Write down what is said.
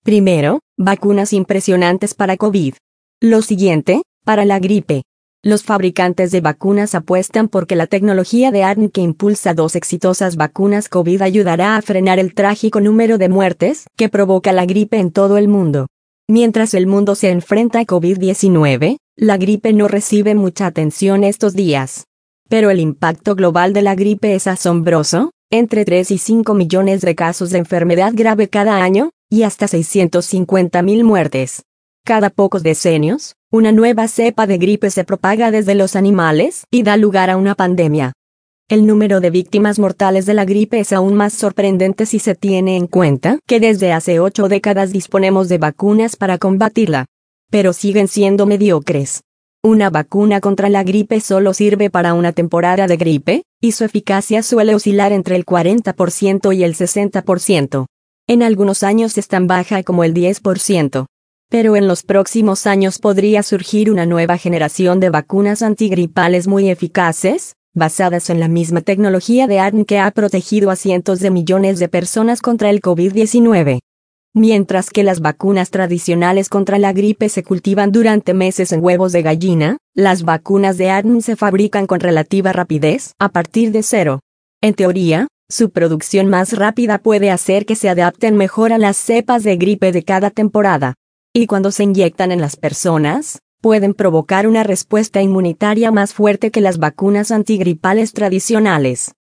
Primero, vacunas impresionantes para COVID. Lo siguiente, para la gripe. Los fabricantes de vacunas apuestan porque la tecnología de ARN que impulsa 2 exitosas vacunas COVID ayudará a frenar el trágico número de muertes que provoca la gripe en todo el mundo. Mientras el mundo se enfrenta a COVID-19, la gripe no recibe mucha atención estos días. Pero el impacto global de la gripe es asombroso, entre 3 y 5 millones de casos de enfermedad grave cada año, y hasta 650.000 muertes. Cada pocos decenios, una nueva cepa de gripe se propaga desde los animales y da lugar a una pandemia. El número de víctimas mortales de la gripe es aún más sorprendente si se tiene en cuenta que desde hace 8 décadas disponemos de vacunas para combatirla. Pero siguen siendo mediocres. Una vacuna contra la gripe solo sirve para una temporada de gripe, y su eficacia suele oscilar entre el 40% y el 60%. En algunos años es tan baja como el 10%. Pero en los próximos años podría surgir una nueva generación de vacunas antigripales muy eficaces, basadas en la misma tecnología de ARN que ha protegido a cientos de millones de personas contra el COVID-19. Mientras que las vacunas tradicionales contra la gripe se cultivan durante meses en huevos de gallina, las vacunas de ARN se fabrican con relativa rapidez a partir de cero. En teoría, su producción más rápida puede hacer que se adapten mejor a las cepas de gripe de cada temporada. Y cuando se inyectan en las personas, pueden provocar una respuesta inmunitaria más fuerte que las vacunas antigripales tradicionales.